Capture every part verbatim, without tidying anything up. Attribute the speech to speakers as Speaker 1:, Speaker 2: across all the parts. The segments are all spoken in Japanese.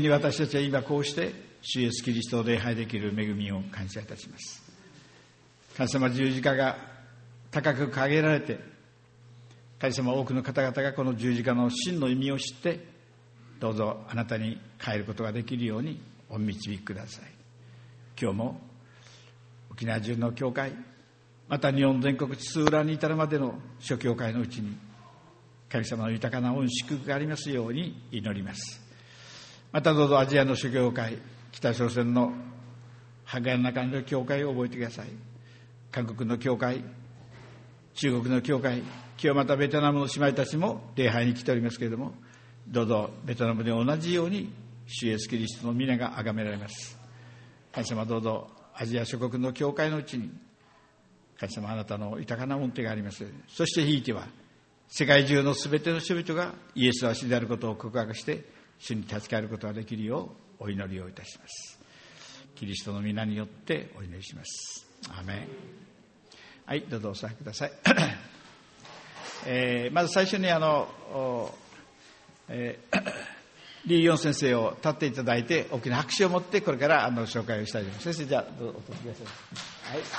Speaker 1: に私たちは今こうして主イエスキリストを礼拝できる恵みを感謝いたします。神様、十字架が高く掲げられて、神様、多くの方々がこの十字架の真の意味を知って、どうぞあなたに帰ることができるようにお導きください。今日も沖縄中の教会、また日本全国津々浦々に至るまでの諸教会のうちに、神様の豊かな恩祝福がありますように祈ります。またどうぞアジアの諸教会、北朝鮮のハガの中の教会を覚えてください。韓国の教会、中国の教会、今日またベトナムの姉妹たちも礼拝に来ておりますけれども、どうぞベトナムで同じように主イエスキリストの皆が崇められます。神様、どうぞアジア諸国の教会のうちに、神様、あなたの豊かな恩手があります。そしてひいては世界中のすべての人々がイエスは主であることを告白して主に立ち返ることができるようお祈りをいたします。キリストの皆によってお祈りします。アーメン。はい、どうぞお座りください。えー、まず最初にあの、えー、リーヨン先生を立っていただいて大きな拍手を持ってこれからあの紹介をしたいと思います。先生、じゃあどうぞお立ちください。はい、どうも。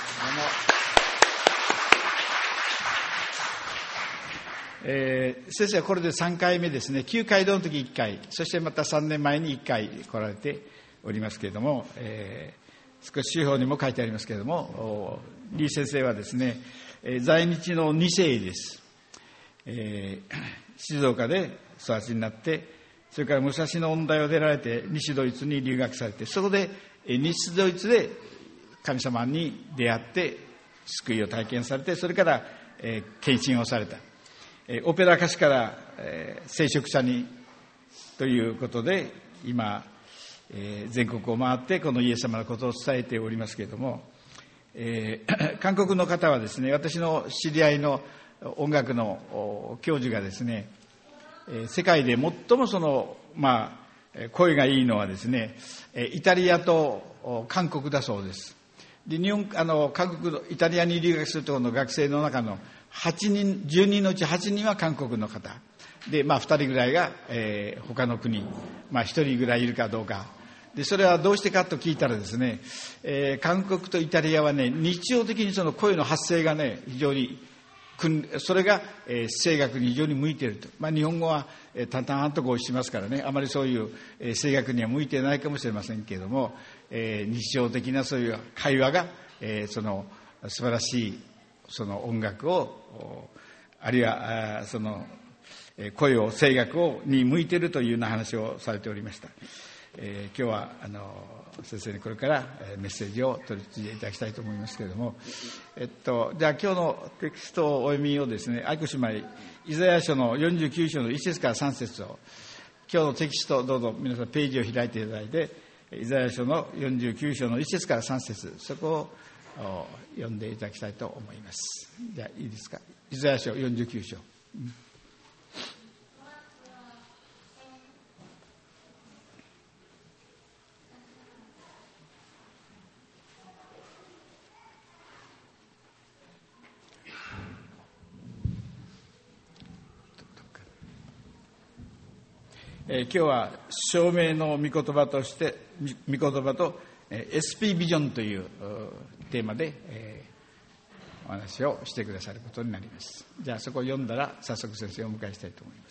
Speaker 1: えー、先生はこれでさんかいめですね。きゅうかい堂の時いっかい、そしてまたさんねんまえにいっかい来られておりますけれども、えー、少し資料にも書いてありますけれども、リー先生はですね、えー、在日のに世です。えー、静岡で育ちになって、それから武蔵野音大を出られて西ドイツに留学されて、そこで西ドイツで神様に出会って救いを体験されて、それから、えー、献身をされた。オペラ歌手から、えー、聖職者にということで今、えー、全国を回ってこのイエス様のことを伝えておりますけれども、えー、韓国の方はですね、私の知り合いの音楽の教授がですね、えー、世界で最もその、まあ、声がいいのはですね、イタリアと韓国だそうです。で、日本あの韓国のイタリアに留学するところの学生の中のはちにん、じゅうにんのうちはちにんは韓国の方で、まあ、ふたりぐらいが、えー、他の国、まあ、ひとりぐらいいるかどうかで、それはどうしてかと聞いたらですね、えー、韓国とイタリアはね、日常的にその声の発声がね、非常にそれが、えー、声楽に非常に向いていると。まあ、日本語は、えー、淡々とこうしますからね、あまりそういう、えー、声楽には向いてないかもしれませんけれども、えー、日常的なそういう会話が、えー、その素晴らしいその音楽を、あるいはその声を、声楽をに向いているというような話をされておりました。えー、今日はあの先生にこれからメッセージを取り次いでいただきたいと思いますけれども、えっと、じゃあ今日のテキストをお読みをですね、愛子姉妹、イザヤ書のよんじゅうきゅう章のいち節からさん節を、今日のテキストどうぞ皆さんページを開いていただいて、イザヤ書のよんじゅうきゅう章のいち節からさん節、そこを読んでいただきたいと思います。じゃあいいですか。イザヤ書よんじゅうきゅう章、うん、えー、今日は証明の御言葉として御言葉と エスピー ビジョンというテーマで、えー、お話をしてくださることになります。じゃあそこを読んだら早速先生をお迎えしたいと思います。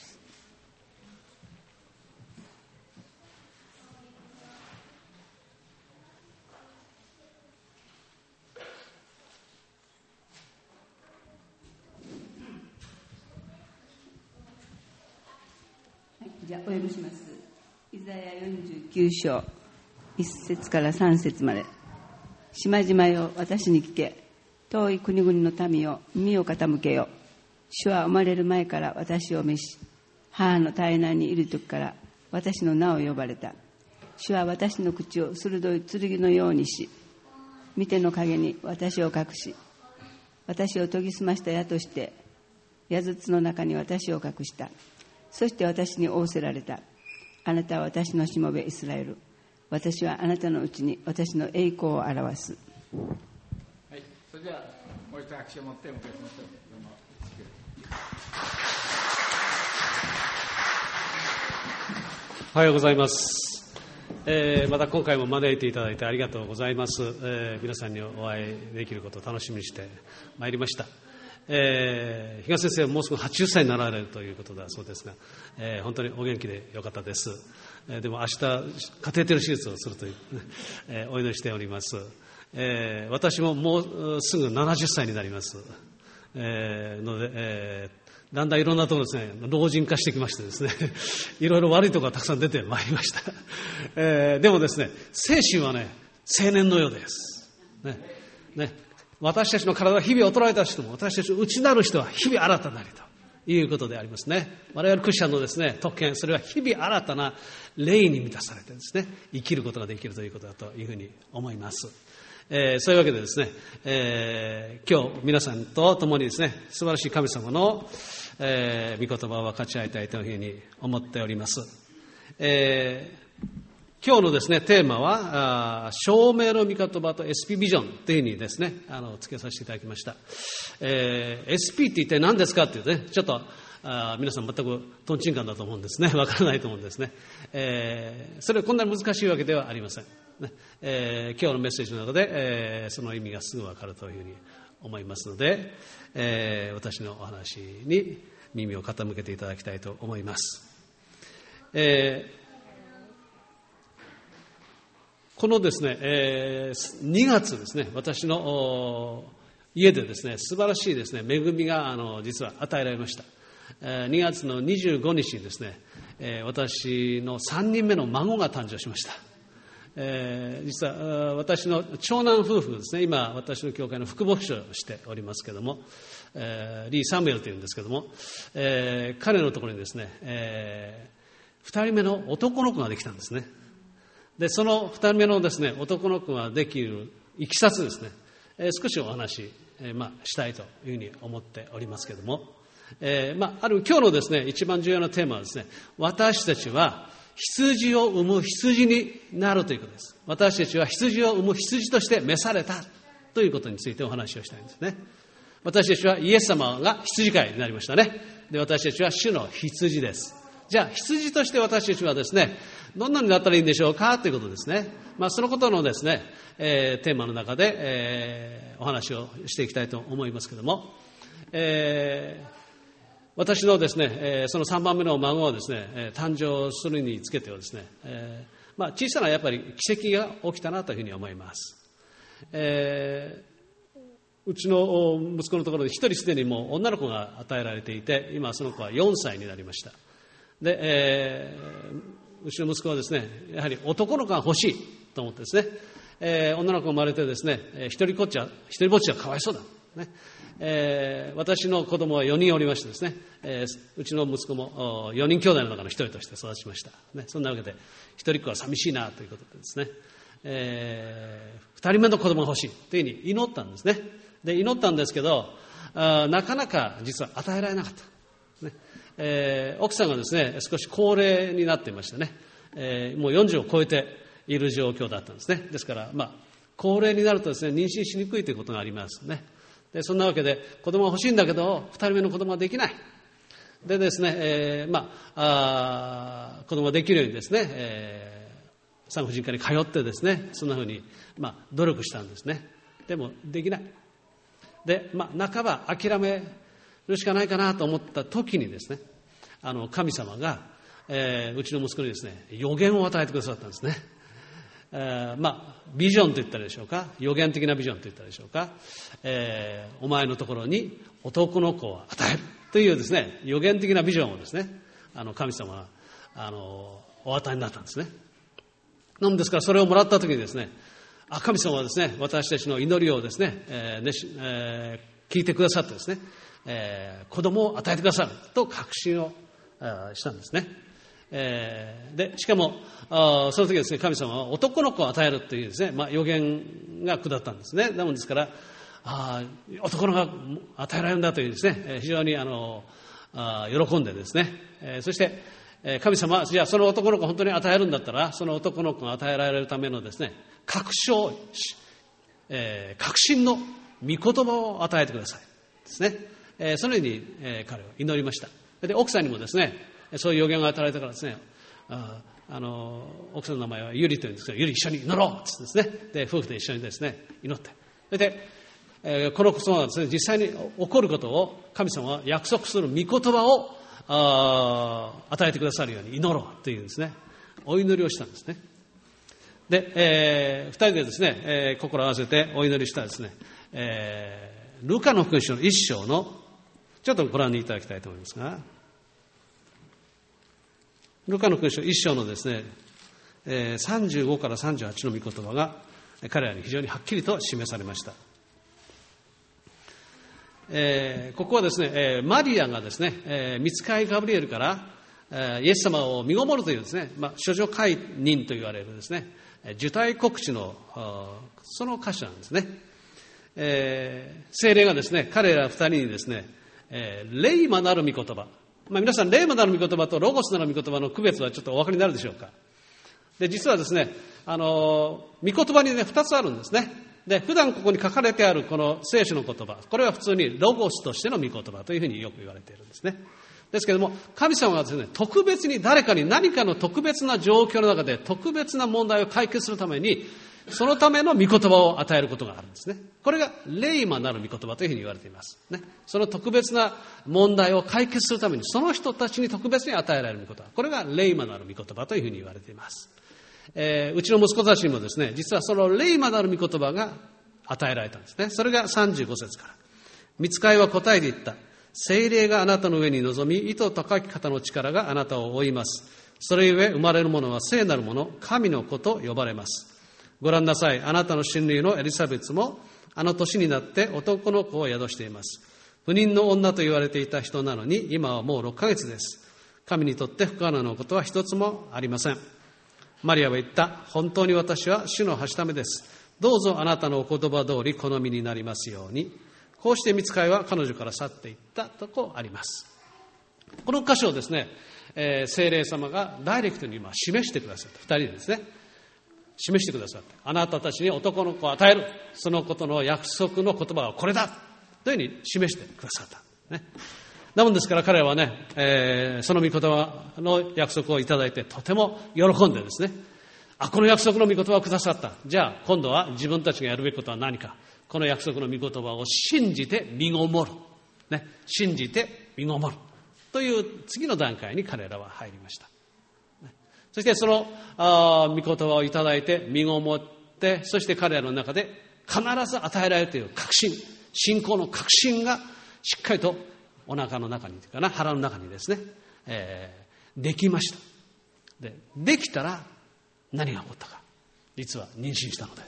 Speaker 2: はい、じゃあお読みします。イザヤよんじゅうきゅう章いち節からさん節まで。島々よ、私に聞け。遠い国々の民よ、耳を傾けよ。主は生まれる前から私を召し、母の体内にいる時から私の名を呼ばれた。主は私の口を鋭い剣のようにし、御手の陰に私を隠し、私を研ぎ澄ました矢として矢筒の中に私を隠した。そして私に仰せられた。あなたは私のしもべイスラエル。私はあなたのうちに私の栄光を表す。
Speaker 1: はい、それではもう一度拍手を持ってお迎えしましょう。
Speaker 3: おはようございます。 えー、また今回も招いていただいてありがとうございます。えー、皆さんにお会いできることを楽しみにしてまいりました。えー、東先生はもうすぐはちじゅっさいになられるということだそうですが、えー、本当にお元気でよかったです。えー、でも明日カテーテル手術をするという、えー、お祈りしております。えー、私ももうすぐななじゅっさいになります。えー、ので、えーだんだんいろんなところですね、老人化してきましてですね、いろいろ悪いところがたくさん出てまいりました。えー、でもですね、精神はね、青年のようです。ね。ね。私たちの体は日々衰えた人も、私たちの内なる人は日々新たなりということでありますね。我々クリスチャンのですね、特権、それは日々新たな霊に満たされてですね、生きることができるということだというふうに思います。えー、そういうわけでですね、えー、今日皆さんと共にですね、素晴らしい神様の、えー、御言葉を分かち合いたいというふうに思っております。えー、今日のですね、テーマは、あ証明の御言葉と エスピー ビジョンというふうにですね、あの、付けさせていただきました。えー、エスピー って一体何ですかっていうね、ちょっと、あ皆さん全くトンチンカンだと思うんですね。わからないと思うんですね。えー、それはこんなに難しいわけではありません。ねえー、今日のメッセージの中で、えー、その意味がすぐわかるというふうに思いますので、えー、私のお話に耳を傾けていただきたいと思います。えー、このですね、えー、にがつですね、私の家でですね、素晴らしいですね、恵みがあの実は与えられました。にがつのにじゅうごにちにですね、私のさんにんめの孫が誕生しました。えー、実は私の長男夫婦ですね、今私の教会の副牧師をしておりますけれども、えー、リー・サムエルというんですけれども、えー、彼のところにですね、えー、ふたりめの男の子ができたんですね。でそのふたりめのですね、男の子ができるいきさつですね、えー、少しお話、えーまあ、したいというふうに思っておりますけれども、えーまあ、ある今日のですね、一番重要なテーマはですね、私たちは羊を生む羊になるということです。私たちは羊を生む羊として召されたということについてお話をしたいんですね。私たちはイエス様が羊飼いになりましたね。で、私たちは主の羊です。じゃあ羊として私たちはですね、どんなになったらいいんでしょうかということですね。まあ、そのことのですね、えー、テーマの中で、えー、お話をしていきたいと思いますけれども、えー私のですね、えー、そのさんばんめの孫はですね、えー、誕生するにつけてはですね、えーまあ、小さなやっぱり奇跡が起きたなというふうに思います。えー、うちの息子のところで一人すでにもう女の子が与えられていて、今その子はよんさいになりました。で、えー、うちの息子はですね、やはり男の子が欲しいと思ってですね、えー、女の子が生まれてですね、一人こっちは、一人ぼっちはかわいそうだ。ねえー、私の子供はよにんおりましてですね、えー、うちの息子もよにん兄弟の中の一人として育ちました、ね、そんなわけで一人っ子は寂しいなということでですね、えー、二人目の子供が欲しいというふうに祈ったんですね。で祈ったんですけど、あなかなか実は与えられなかった、ねえー、奥さんがですね少し高齢になっていましてね、えー、もうよんじゅうを超えている状況だったんですね。ですから、まあ、高齢になるとですね妊娠しにくいということがありますね。でそんなわけで子供が欲しいんだけどふたりめの子供ができない。でですね、えー、まあ、あ子供ができるようにですね、えー、産婦人科に通ってですねそんなふうに、まあ、努力したんですね。でもできない。で、まあ、半ば諦めるしかないかなと思った時にですね、あの神様が、えー、うちの息子にですね予言を与えてくださったんですね。えー、まあビジョンと言ったらでしょうか、予言的なビジョンと言ったらでしょうか、えー、お前のところに男の子を与えるというですね予言的なビジョンをですねあの神様があのお与えになったんですね。なんですからそれをもらった時にですね、あ神様はですね私たちの祈りをですね、えーねえー、聞いてくださってですね、えー、子供を与えてくださると確信をしたんですね。えー、でしかもあその時ですね神様は男の子を与えるというですね、まあ、予言が下ったんですね。なのですからあ男の子が与えられるんだというですね非常にあのあ喜んでですね、えー、そして神様はじゃあその男の子を本当に与えるんだったらその男の子が与えられるためのですね確証、えー、確信の御言葉を与えてくださいですね、えー、そのように、えー、彼は祈りました。で奥さんにもですねそういう予言が与えられたからですね、ああの奥さんの名前はゆりというんですけど、ゆり一緒に祈ろうってですね、で夫婦で一緒にですね祈って、それで、えー、このことがですね実際に起こることを神様は約束する御言葉をあ与えてくださるように祈ろうというですねお祈りをしたんですね。で、えー、二人でですね、えー、心を合わせてお祈りしたですね、えー、ルカの福音書の一章のちょっとご覧にいただきたいと思いますが、ルカの福音書一章のですね、えー、さんじゅうごからさんじゅうはちの御言葉が彼らに非常にはっきりと示されました。えー、ここはですね、えー、マリアがですね、えー、御使いガブリエルから、えー、イエス様を身ごもるというですね、まあ、処女解任と言われるですね、受胎告知のその箇所なんですね。えー、聖霊がですね、彼ら二人にですね、えー、レイマなる御言葉、まあ、皆さんレイマなる御言葉とロゴスなる御言葉の区別はちょっとお分かりになるでしょうか。で、実はですね、あの御言葉にね二つあるんですね。で、普段ここに書かれてあるこの聖書の言葉、これは普通にロゴスとしての御言葉というふうによく言われているんですね。ですけれども、神様はですね、特別に誰かに何かの特別な状況の中で特別な問題を解決するために、そのための御言葉を与えることがあるんですね。これがレイマなる御言葉というふうに言われています。ね、その特別な問題を解決するために、その人たちに特別に与えられる御言葉。これがレイマなる御言葉というふうに言われています。えー、うちの息子たちにもですね、実はそのレイマなる御言葉が与えられたんですね。それがさんじゅうご節から。御使いは答えて言った。聖霊があなたの上に臨み、意図高き方の力があなたを覆います。それゆえ生まれる者は聖なる者、神の子と呼ばれます。ご覧なさい。あなたの親類のエリザベツもあの年になって男の子を宿しています。不妊の女と言われていた人なのに今はもうろっかげつです。神にとって不可能なことは一つもありません。マリアは言った。本当に私は主のはしためです。どうぞあなたのお言葉通り好みになりますように。こうして御使いは彼女から去っていったとこうあります。この箇所をですね、えー、聖霊様がダイレクトに今示してくださった。二人ですね。示してくださった。あなたたちに男の子を与える。そのことの約束の言葉はこれだ。というふうに示してくださった。ね。なもんですから彼らはね、えー、その御言葉の約束をいただいてとても喜んでですね、あ、この約束の御言葉をくださった。じゃあ今度は自分たちがやるべきことは何か。この約束の御言葉を信じて身ごもる。ね、信じて身ごもる。という次の段階に彼らは入りました。ね、そしてそのあ御言葉をいただいて身ごもって、そして彼らの中で必ず与えられるという確信、信仰の確信がしっかりとお腹の中にというかな、腹の中にですね、えー、できました。で、できたら何が起こったか。実は妊娠したのです。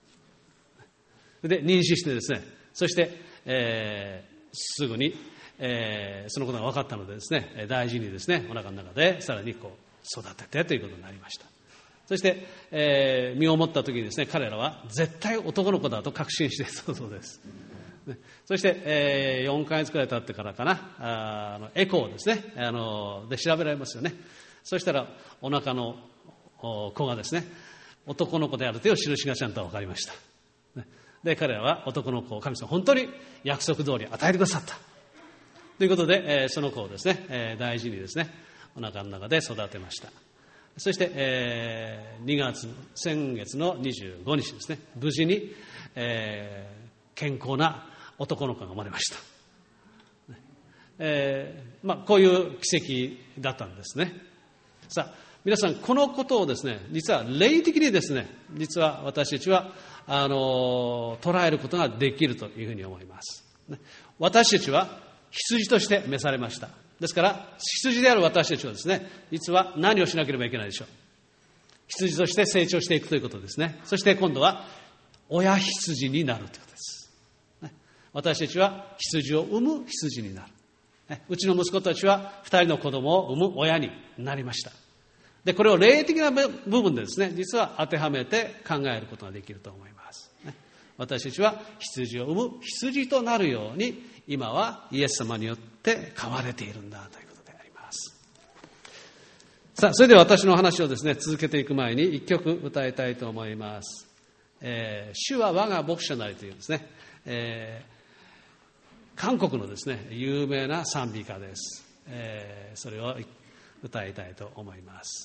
Speaker 3: で、妊娠してですね、そして、えー、すぐに、えー、そのことが分かったのでですね、大事にですね、お腹の中でさらにこう育ててということになりました。そして、えー、身を持った時にですね、彼らは絶対男の子だと確信していたそうです。そして、えー、よんかげつくらい経ってからかな、あのエコーですね、あので調べられますよね。そしたらお腹の子がですね、男の子であるという印がちゃんと分かりました。で、彼らは男の子を神様本当に約束通り与えてくださったということで、えー、その子をですね、えー、大事にですね、お腹の中で育てました。そして、えー、にがつ、先月のにじゅうごにちですね、無事に、えー、健康な男の子が生まれました。えーまあ、こういう奇跡だったんですね。さあ、皆さん、このことをですね、実は霊的にですね、実は私たちはあの捉えることができるというふうに思います。私たちは羊として召されました。ですから羊である私たちはですね、実は何をしなければいけないでしょう。羊として成長していくということですね。そして今度は親羊になるということです。私たちは羊を産む羊になる。うちの息子たちは二人の子供を産む親になりました。で、これを霊的な部分でですね、実は当てはめて考えることができると思います。私たちは羊を産む羊となるように、今はイエス様によって飼われているんだということであります。さあ、それでは私の話をですね、続けていく前に一曲歌いたいと思います。えー、主は我が牧者なりというですね、えー、韓国のですね、有名な賛美歌です。えー、それを歌いたいと思います。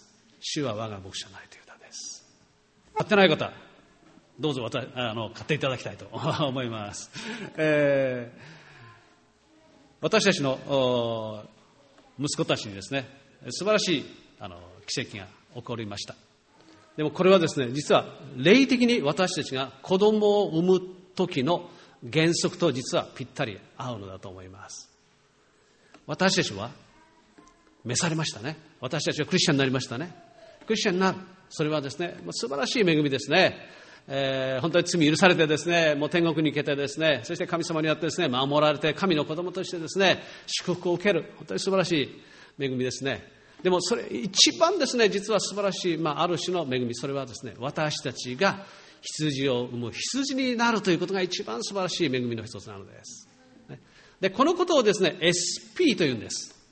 Speaker 3: 主は我が牧者なりという歌です。買ってない方、どうぞ私あの買っていただきたいと思います。えー、私たちの息子たちにですね、素晴らしいあの奇跡が起こりました。でもこれはですね、実は霊的に私たちが子供を産む時の原則と実はぴったり合うのだと思います。私たちは召されましたね。私たちはクリスチャンになりましたね。クリスチャンになる、それはですね、素晴らしい恵みですね。えー、本当に罪許されてですね、もう天国に行けてですね、そして神様によってですね、守られて神の子供としてですね、祝福を受ける、本当に素晴らしい恵みですね。でもそれ一番ですね、実は素晴らしい、まあ、ある種の恵み、それはですね、私たちが羊を産む羊になるということが一番素晴らしい恵みの一つなのです。で、このことをですね、エスピー というんです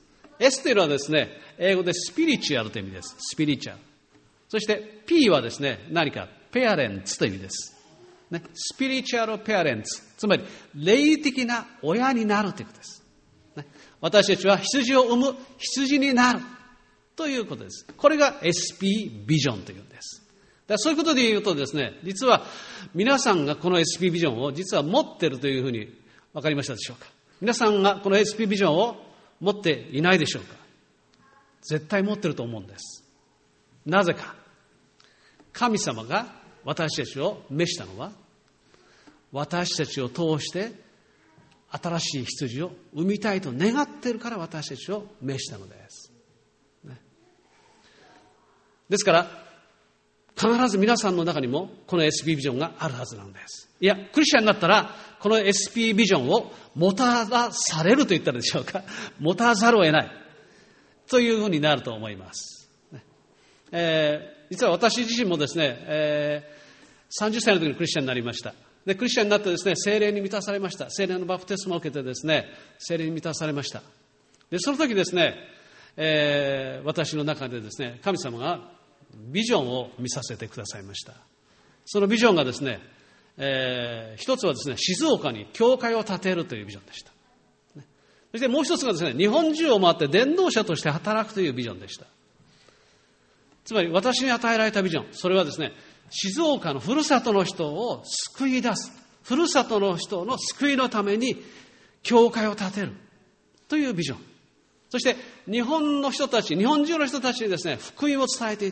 Speaker 3: 。S というのはですね、英語でスピリチュアルという意味です。スピリチュアル。そして P はですね、何かペアレンツという意味です。ね、スピリチュアルペアレンツ。つまり、霊的な親になるということです。ね、私たちは羊を産む羊になるということです。これが エスピー ビジョンというんです。だからそういうことで言うとですね、実は皆さんがこの エスピー ビジョンを実は持っているというふうに分かりましたでしょうか。皆さんがこの エスピー ビジョンを持っていないでしょうか。絶対持っていると思うんです。なぜか。神様が私たちを召したのは、私たちを通して新しい羊を産みたいと願っているから私たちを召したのです。ね、ですから、必ず皆さんの中にもこの エスピー ビジョンがあるはずなんです。いや、クリスチャンになったら、この エスピー ビジョンを持たされると言ったらでしょうか。持たざるを得ない。というふうになると思います。えー、実は私自身もですね、えー、さんじゅっさいの時にクリスチャンになりました。で、クリスチャンになってですね、聖霊に満たされました。聖霊のバプテスマを受けてですね、聖霊に満たされました。で、その時ですね、えー、私の中でですね、神様がビジョンを見させてくださいました。そのビジョンがですね、えー、一つはですね、静岡に教会を建てるというビジョンでした。そしてもう一つがですね、日本中を回って伝道者として働くというビジョンでした。つまり私に与えられたビジョン、それはですね、静岡のふるさとの人を救い出す、ふるさとの人の救いのために教会を建てるというビジョン。そして日本の人たち、日本中の人たちにですね、福音を伝えていって、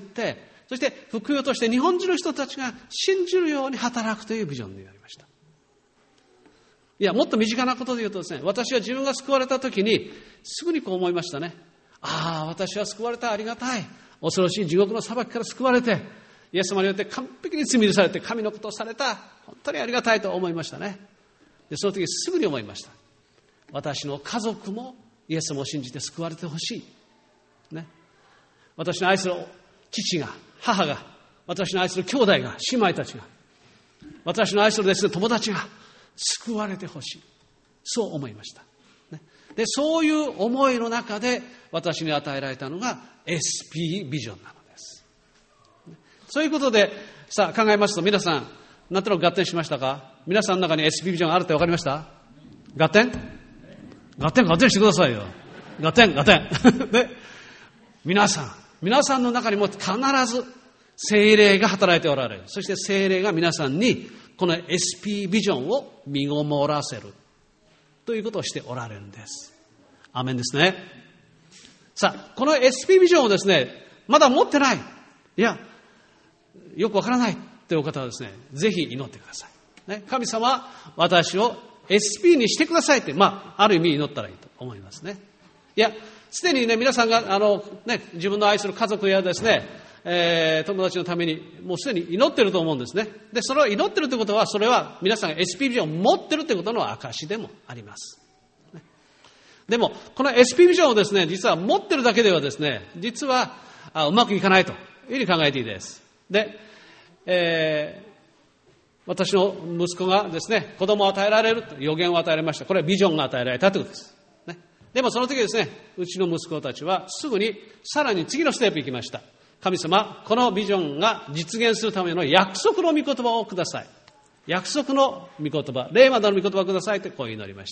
Speaker 3: そして福音として日本中の人たちが信じるように働くというビジョンになりました。いや、もっと身近なことで言うとですね、私は自分が救われた時にすぐにこう思いましたね。ああ、私は救われた、ありがたい。恐ろしい地獄の裁きから救われて、イエス様によって完璧に罪許されて神のことをされた、本当にありがたいと思いましたね。で、その時すぐに思いました。私の家族もイエス様を信じて救われてほしい、ね、私の愛する父が、母が、私の愛する兄弟が、姉妹たちが、私の愛するですね、友達が救われてほしい、そう思いました、ね、で、そういう思いの中で私に与えられたのが エスピー ビジョンなのです。そういうことでさあ考えますと、皆さんなんとなく合点しましたか？皆さんの中に エスピー ビジョンがあるって分かりました？合点合点合点してくださいよ。合点合点で、皆さん皆さんの中にも必ず聖霊が働いておられる。そして聖霊が皆さんにこの エスピー ビジョンを身ごもらせるということをしておられるんです。アーメンですね。さあ、この エスピー ビジョンをですね、まだ持ってない、いやよくわからないというお方はですね、ぜひ祈ってください、ね、神様、私を エスピー にしてくださいって、まあ、ある意味祈ったらいいと思いますね。いや、すでにね、皆さんがあの、ね、自分の愛する家族やですね、えー、友達のためにもうすでに祈っていると思うんですね。で、それを祈っているということは、それは皆さんが エスピー ビジョンを持っているということの証でもあります。ね、でも、この エスピー ビジョンをですね、実は持っているだけではですね、実はあうまくいかないというふうに考えていいです。で、えー、私の息子がですね、子供を与えられると予言を与えられました。これはビジョンが与えられたということです。ね、でもその時ですね、うちの息子たちはすぐにさらに次のステップに行きました。神様、このビジョンが実現するための約束の御言葉をください。約束の御言葉、レーマダの御言葉をくださいってこう祈りました。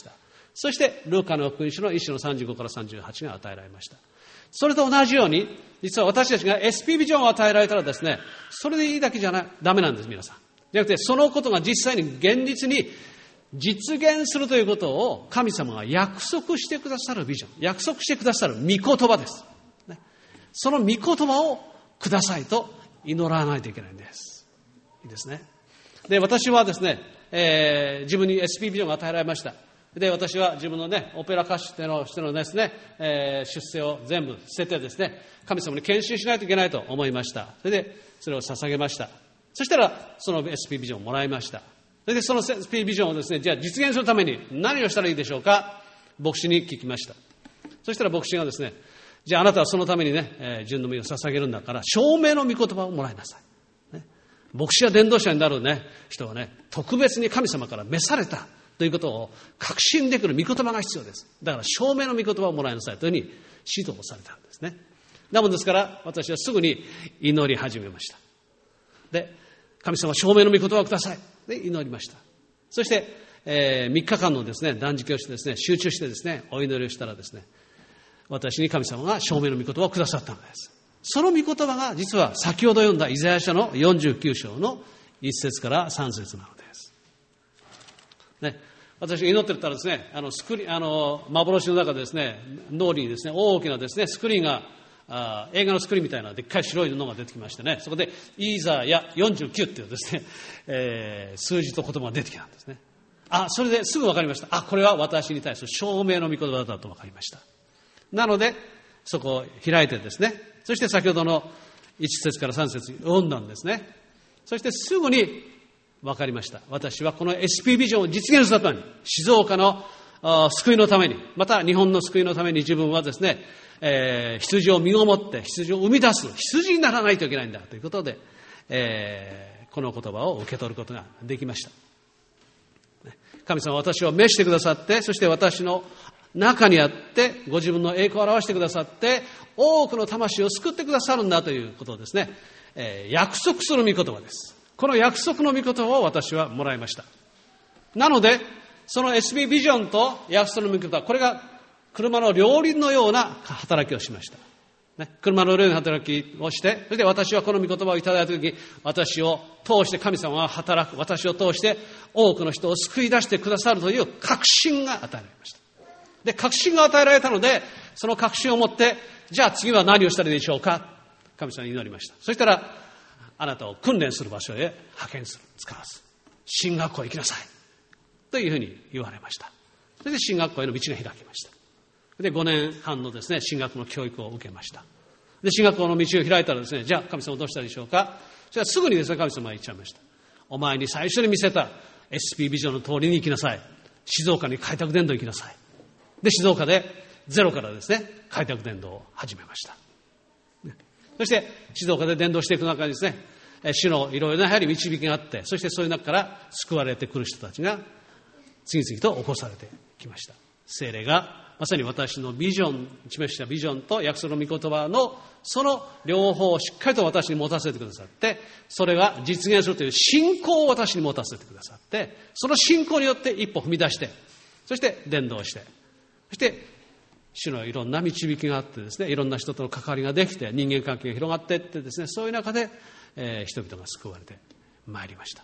Speaker 3: そしてルーカの福音書のいち章のさんじゅうごからさんじゅうはちが与えられました。それと同じように、実は私たちが エスピー ビジョンを与えられたらですね、それでいいだけじゃない、ダメなんです、皆さん。じゃなくて、そのことが実際に現実に実現するということを神様が約束してくださるビジョン、約束してくださる御言葉です。その御言葉をくださいと祈らないといけないんです。いいですね。で、私はですね、えー、自分に エスピー ビジョンが与えられました。で、私は自分のね、オペラ歌手としてのですね、えー、出世を全部捨ててですね、神様に献身しないといけないと思いました。それで、それを捧げました。そしたら、その エスピー ビジョンをもらいました。それで、その エスピー ビジョンをですね、じゃあ実現するために何をしたらいいでしょうか、牧師に聞きました。そしたら牧師がですね、じゃああなたはそのためにね、えー、純の身を捧げるんだから、証明の御言葉をもらいなさい。ね、牧師や伝道者になるね、人はね、特別に神様から召されたということを確信できる御言葉が必要です。だから証明の御言葉をもらいなさいというふうに指導されたんですね。なもんですから私はすぐに祈り始めました。で、神様証明の御言葉をください。で、祈りました。そして、えー、みっかかんのですね、断食をしてですね、集中してですね、お祈りをしたらですね、私に神様が証明の御言葉をくださったのです。その御言葉が実は先ほど読んだイザヤ書のよんじゅうきゅう章のいっ節からさん節なのです。ね、私が祈ってたらですね、あのスクリあの幻の中でですね、脳裏にですね、大きなですね、スクリーンが、あ映画のスクリーンみたいなでっかい白いのが出てきましてね、そこでイザヤよんじゅうきゅうっていうですね、えー、数字と言葉が出てきたんですね。あ、それですぐ分かりました。あ、これは私に対する証明の御言葉だと分かりました。なので、そこを開いてですね、そして先ほどのいち節からさん節読んだんですね。そしてすぐに分かりました。私はこの エスピー ビジョンを実現するために、静岡の救いのために、また日本の救いのために自分はですね、えー、羊を身ごもって羊を生み出す羊にならないといけないんだということで、えー、この言葉を受け取ることができました。神様は私を召してくださって、そして私の中にあってご自分の栄光を表してくださって多くの魂を救ってくださるんだということをですね、えー、約束する御言葉です。この約束の御言葉を私はもらいました。なのでその エスピー ビジョンと約束の御言葉、これが車の両輪のような働きをしました、ね、車の両輪の働きをして、それで私はこの御言葉をいただいたときに、私を通して神様が働く、私を通して多くの人を救い出してくださるという確信が与えられました。で、確信が与えられたので、その確信を持って、じゃあ次は何をしたらいいでしょうか、神様に祈りました。そしたら、あなたを訓練する場所へ派遣する、使わす、進学校へ行きなさいというふうに言われました。それで進学校への道が開きました。で、ごねんはんのですね、進学の教育を受けました。で、進学校の道を開いたらですね、じゃあ神様どうしたらいいでしょうか。じゃあすぐにですね、神様が言っちゃいました。お前に最初に見せた エスピー ビジョンの通りに行きなさい。静岡に開拓伝道行きなさい。で、静岡でゼロからですね、開拓伝道を始めました。そして静岡で伝道していく中にですね、主のいろいろなやはり導きがあって、そしてそういう中から救われてくる人たちが次々と起こされてきました。聖霊がまさに私のビジョン、示したビジョンと約束の御言葉のその両方をしっかりと私に持たせてくださって、それが実現するという信仰を私に持たせてくださって、その信仰によって一歩踏み出して、そして伝道して、そして主のいろんな導きがあってですね、いろんな人との関わりができて、人間関係が広がっていってですね、そういう中で、えー、人々が救われてまいりました。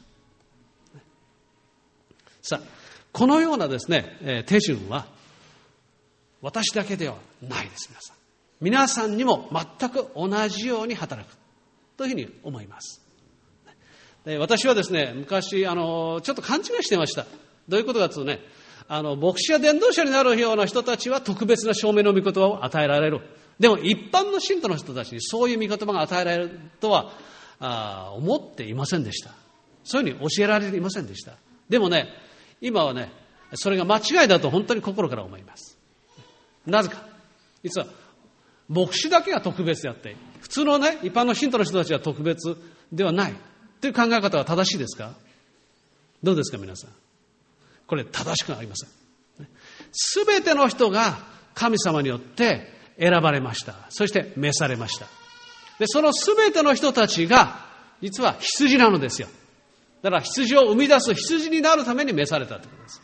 Speaker 3: さあ、このようなですね、えー、手順は私だけではないです。皆さん皆さんにも全く同じように働くというふうに思います。で、私はですね、昔あのちょっと勘違いしてました。どういうことかというとね、あの牧師や伝道者になるような人たちは特別な証明の御言葉を与えられる。でも一般の信徒の人たちにそういう御言葉が与えられるとはあ思っていませんでした。そういうふうに教えられていませんでした。でもね、今はね、それが間違いだと本当に心から思います。なぜか、実は牧師だけが特別であって、普通のね、一般の信徒の人たちは特別ではないという考え方は正しいですか？どうですか皆さん。これ正しくありません。すべての人が神様によって選ばれました。そして召されました。で、そのすべての人たちが実は羊なのですよ。だから羊を生み出す羊になるために召されたということです。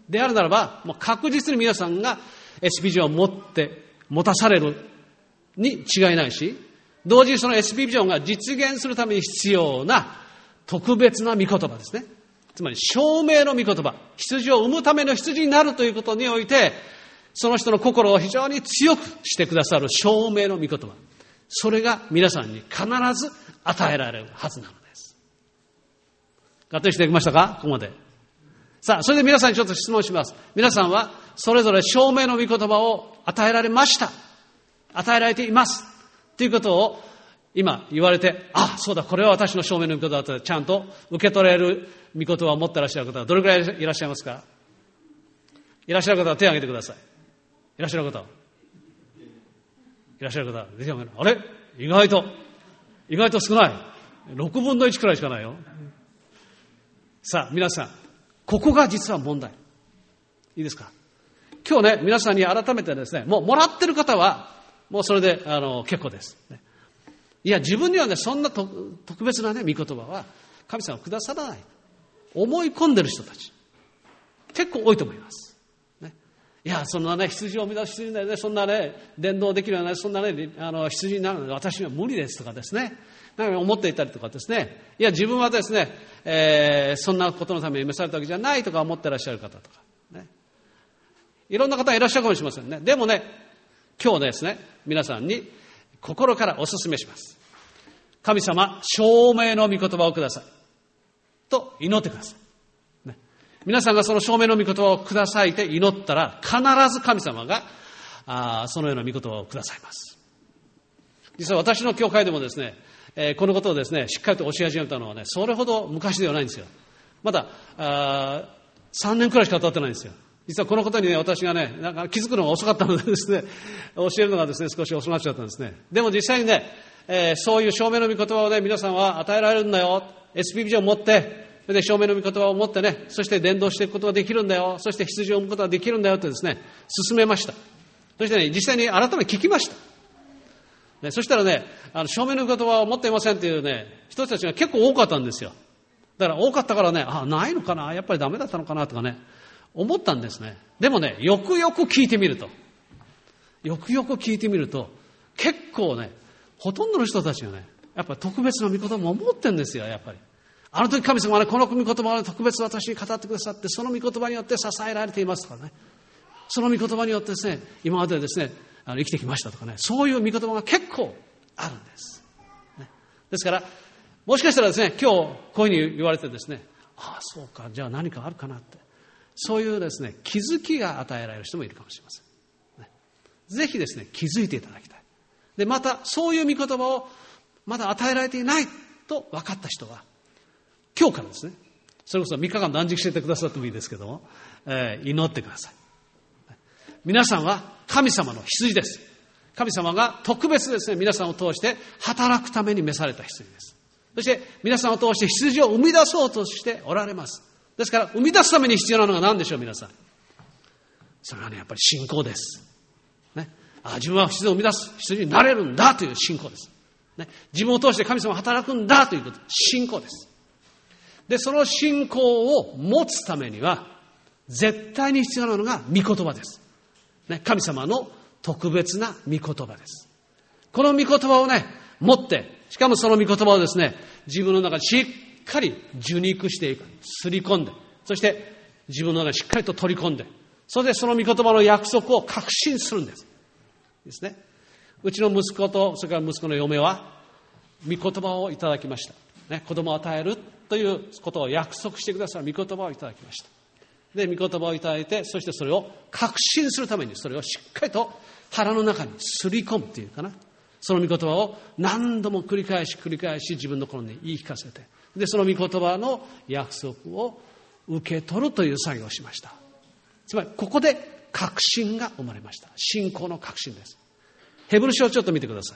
Speaker 3: であるならば、もう確実に皆さんが エスピー ビジョンを持って、持たされるに違いないし、同時にその エスピー ビジョンが実現するために必要な特別な御言葉ですね。つまり証明の御言葉、羊を生むための羊になるということにおいて、その人の心を非常に強くしてくださる証明の御言葉、それが皆さんに必ず与えられるはずなのです。合点していきましたか、ここまで。さあ、それで皆さんにちょっと質問します。皆さんはそれぞれ証明の御言葉を与えられました、与えられていますということを今言われて、あ、そうだ、これは私の証明の御言葉だとちゃんと受け取れる御言葉を持っていらっしゃる方はどれくらいいらっしゃいますか？いらっしゃる方は手を挙げてください。いらっしゃる方、いらっしゃる方、手を挙げる。あれ、意外と意外と少ない。ろくぶんのいちくらいしかないよ。さあ皆さん、ここが実は問題。いいですか？今日ね、皆さんに改めてですね、もうもらってる方はもうそれであの結構です、ね。いや、自分にはね、そんなと特別なね、御言葉は神様はくださらない。思い込んでる人たち、結構多いと思います。ね、いや、そんなね、羊を生み出す羊でね、そんなね、伝道できるような、そんなね、あの羊になるので私には無理ですとかですね、なんか思っていたりとかですね、いや、自分はですね、えー、そんなことのために召されたわけじゃないとか思ってらっしゃる方とか、ね、いろんな方いらっしゃるかもしれませんね。でもね、今日ですね、皆さんに心からお勧めします。神様、証明の御言葉をくださいと祈ってください、ね、皆さんがその証明の御言葉をくださいって祈ったら、必ず神様があそのような御言葉をくださいます。実は私の教会でもですね、えー、このことをですね、しっかりと教え始めたのはね、それほど昔ではないんですよ。まだあさんねんくらいしか経ってないんですよ。実はこのことにね、私がね、なんか気づくのが遅かったのでですね、教えるのがですね、少し遅くなっちゃったんですね。でも実際にね、えー、そういう証明の御言葉をね、皆さんは与えられるんだよ。エスピー ビジョンを持って、それで証明の御言葉を持ってね、そして伝道していくことができるんだよ。そして羊を生むことができるんだよとですね、進めました。そしてね、実際に改めて聞きました。ね、そしたらね、あの証明の御言葉を持っていませんというね、人たちが結構多かったんですよ。だから多かったからね、あ、ないのかな、やっぱりダメだったのかなとかね、思ったんですね。でもね、よくよく聞いてみると、よくよく聞いてみると、結構ね、ほとんどの人たちがね、やっぱり特別な御言葉も持ってるんですよ、やっぱり。あの時神様はね、この御言葉を特別私に語ってくださって、その御言葉によって支えられていますとかね、その御言葉によってですね、今までですね、あの生きてきましたとかね、そういう御言葉が結構あるんです。ね、ですから、もしかしたらですね、今日こういうふうに言われてですね、ああ、そうか、じゃあ何かあるかなって、そういうですね、気づきが与えられる人もいるかもしれません。ね、ぜひですね、気づいていただきたい。で、また、そういう御言葉をまだ与えられていないと分かった人は、今日からですね、それこそみっかかん断食していてくださってもいいですけども、えー、祈ってください。皆さんは神様の羊です。神様が特別ですね、皆さんを通して働くために召された羊です。そして皆さんを通して羊を生み出そうとしておられます。ですから生み出すために必要なのが何でしょう、皆さん。それはね、やっぱり信仰です。ね、あ、自分は羊を生み出す羊になれるんだという信仰です。ね、自分を通して神様が働くんだということ、信仰です。で、その信仰を持つためには絶対に必要なのが御言葉です。ね、神様の特別な御言葉です。この御言葉をね、持って、しかもその御言葉をですね、自分の中にしっかり受肉していく、すり込んで、そして自分の中にしっかりと取り込んで、それでその御言葉の約束を確信するんです。ですね。うちの息子とそれから息子の嫁は御言葉をいただきました。ね、子供を与えるということを約束してくださる御言葉をいただきました。で、御言葉をいただいて、そしてそれを確信するために、それをしっかりと腹の中にすり込むっていうかな。その御言葉を何度も繰り返し繰り返し自分の心に言い聞かせて、で、その御言葉の約束を受け取るという作業をしました。つまり、ここで確信が生まれました。信仰の確信です。ヘブル書をちょっと見てください。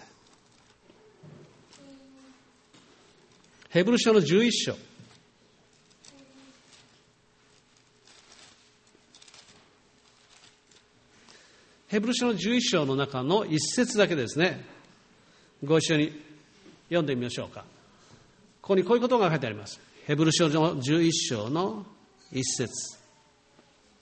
Speaker 3: ヘブル書のじゅういっ章。ヘブル書のじゅういっ章の中の一節だけですね、ご一緒に読んでみましょうか。ここにこういうことが書いてあります。ヘブル書のじゅういっ章の一節。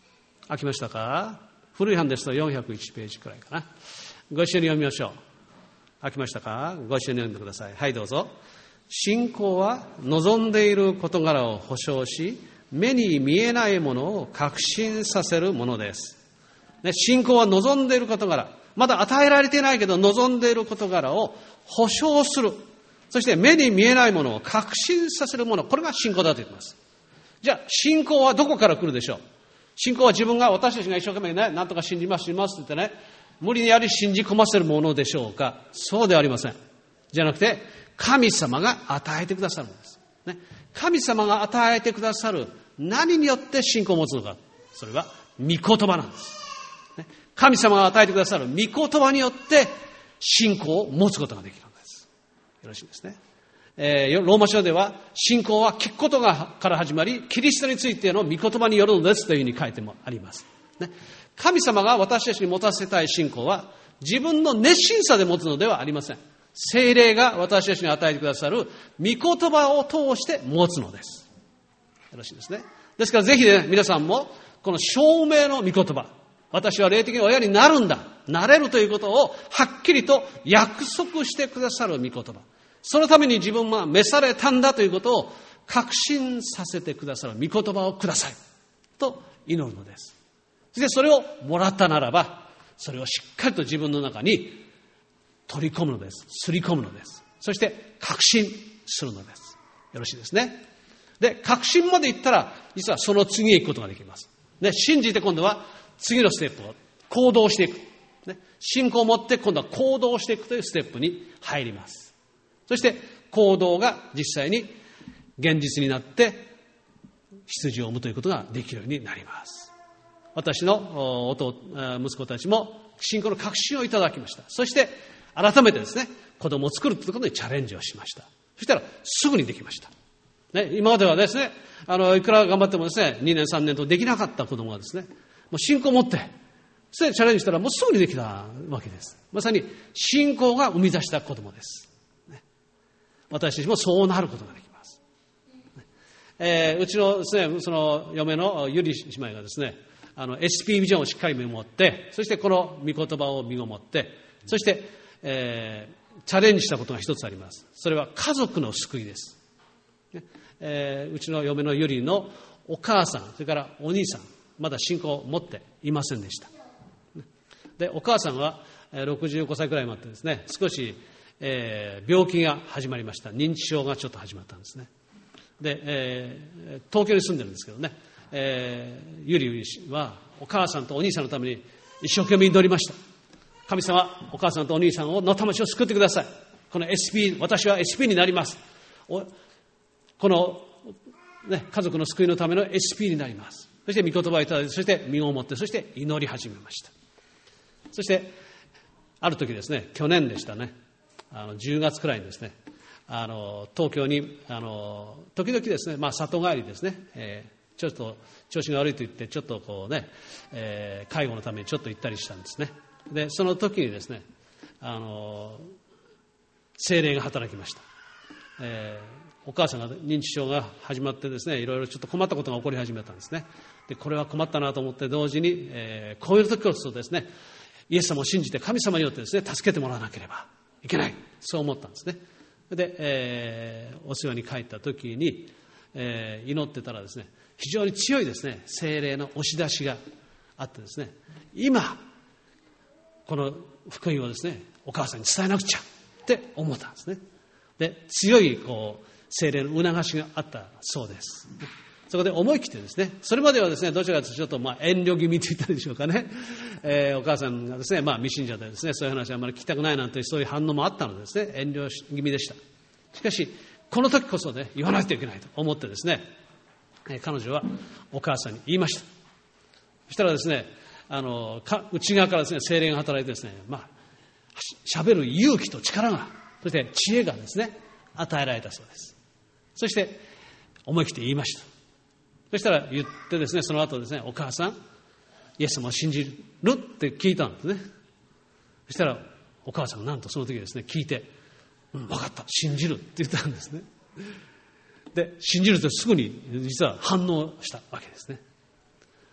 Speaker 3: 開きましたか？古い版ですとよんひゃくいちページくらいかな。ご一緒に読みましょう。開きましたか？ご一緒に読んでください。はい、どうぞ。信仰は望んでいる事柄を保証し、目に見えないものを確信させるものです。ね、信仰は望んでいる事柄、まだ与えられていないけど望んでいる事柄を保証する。そして目に見えないものを確信させるもの、これが信仰だと言っています。じゃあ信仰はどこから来るでしょう？信仰は自分が、私たちが一生懸命ね、なんとか信じます、信じますって言ってね、無理にやり信じ込ませるものでしょうか？そうではありません。じゃなくて、神様が与えてくださるのです。ね、神様が与えてくださる何によって信仰を持つのか。それは御言葉なんです。ね、神様が与えてくださる御言葉によって信仰を持つことができるのです。よろしいですね。えー、ローマ書では信仰は聞くことがから始まり、キリストについての御言葉によるのですというふうに書いてもあります。ね、神様が私たちに持たせたい信仰は自分の熱心さで持つのではありません。聖霊が私たちに与えてくださる御言葉を通して持つのです。よろしいですね。ですからぜひね、皆さんもこの証明の御言葉、私は霊的に親になるんだ、なれるということをはっきりと約束してくださる御言葉、そのために自分は召されたんだということを確信させてくださる御言葉をくださいと祈るのです。そしてそれをもらったならば、それをしっかりと自分の中に取り込むのです。すり込むのです。そして確信するのです。よろしいですね。で、確信までいったら、実はその次へ行くことができます。で、信じて今度は次のステップを行動していく。ね、信仰を持って今度は行動していくというステップに入ります。そして行動が実際に現実になって羊を産むということができるようになります。私の弟、息子たちも信仰の確信をいただきました。そして改めてですね、子供を作るということにチャレンジをしました。そしたらすぐにできました。ね、今まではですね、あのいくら頑張ってもですね、にねんさんねんとできなかった子供がですね、もう信仰を持ってそしてチャレンジしたらもうすぐにできたわけです。まさに信仰が生み出した子供です。私たちもそうなることができます。えー、うちのですね、その嫁のゆり姉妹がですね、あの エスピー ビジョンをしっかり身を持って、そしてこの御言葉を身を持って、そして、えー、チャレンジしたことが一つあります。それは家族の救いです。えー、うちの嫁のゆりのお母さん、それからお兄さん、まだ信仰を持っていませんでした。で、お母さんはろくじゅうごさいくらいになってですね、少しえー、病気が始まりました。認知症がちょっと始まったんですね。で、えー、東京に住んでるんですけどね、えー、ゆりはお母さんとお兄さんのために一生懸命祈りました。神様、お母さんとお兄さんをの魂を救ってください。この エスピー、私は エスピー になります。おこの、ね、家族の救いのための エスピー になります。そして御言葉をいただいて、そして身を持って、そして祈り始めました。そしてある時ですね、去年でしたね、あのじゅうがつくらいにですね、あの東京にあの時々ですね、まあ、里帰りですね、えー、ちょっと調子が悪いと言ってちょっとこうね、えー、介護のためにちょっと行ったりしたんですね。でその時にですね、あの聖霊が働きました。えー、お母さんが認知症が始まってですね、いろいろちょっと困ったことが起こり始めたんですね。でこれは困ったなと思って、同時に、えー、こういう時こそですね、イエス様を信じて神様によってですね、助けてもらわなければいけない、そう思ったんですね。で、えー、お世話に帰った時に、えー、祈ってたらですね、非常に強いですね、聖霊の押し出しがあってですね、今この福音をですね、お母さんに伝えなくちゃって思ったんですね。で強いこう聖霊の促しがあったそうです。そこで思い切ってですね、それまではですね、どちらかというとちょっとまあ遠慮気味と言ったらでしょうかね、えー、お母さんがですね、まあ未信者でですね、そういう話はあまり聞きたくないなんてそういう反応もあったのでですね、遠慮気味でした。しかしこの時こそね、言わないといけないと思ってですね、えー、彼女はお母さんに言いました。そしたらですね、あのか内側からですね、聖霊が働いてですね、まあしゃべる勇気と力が、そして知恵がですね、与えられたそうです。そして思い切って言いました。そしたら言ってですね、その後ですね、お母さん、イエス様を信じるって聞いたんですね。そしたらお母さんがなんとその時ですね、聞いて、うん、分かった、信じるって言ったんですね。で、信じるとすぐに実は反応したわけですね。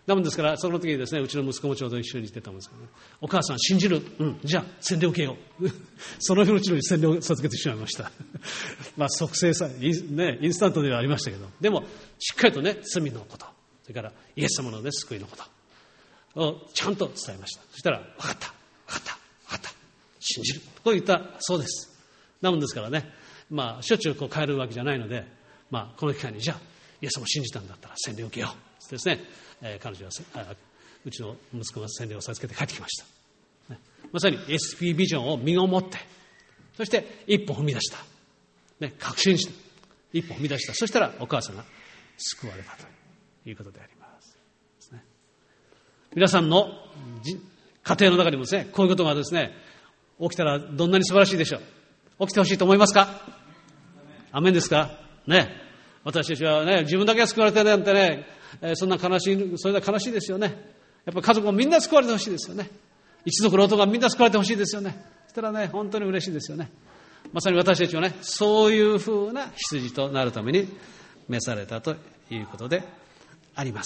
Speaker 3: なもんですから、その時にですね、うちの息子もちょうど一緒に出たんですけどね、お母さん信じる、うん、じゃあ洗礼を受けよう。その日のうちに洗礼を授けてしまいました。まあ即成さ、イン、ね、インスタントではありましたけど、でもしっかりとね、罪のこと、それからイエス様のね、救いのことをちゃんと伝えました。そしたら、分かった、分かった、分かった、信じる。こう言ったそうです。なもんですからね、まあしょっちゅうこう変えるわけじゃないので、まあこの機会に、じゃあイエス様を信じたんだったら洗礼を受けよう。ですね、えー、彼女はあうちの息子が洗礼を授けて帰ってきました、ね、まさに エスピー ビジョンを身をもって、そして一歩踏み出した、ね、確信して一歩踏み出した。そしたらお母さんが救われたということであります、ですね、皆さんの家庭の中にもですね、こういうことがですね起きたらどんなに素晴らしいでしょう。起きてほしいと思いますか。アメンですかね。私たちはね、自分だけが救われてなんてね、えー、そんな悲しい、それは悲しいですよね。やっぱり家族もみんな救われてほしいですよね。一族の男がみんな救われてほしいですよね。そしたらね、本当に嬉しいですよね。まさに私たちはね、そういうふうな羊となるために召されたということであります。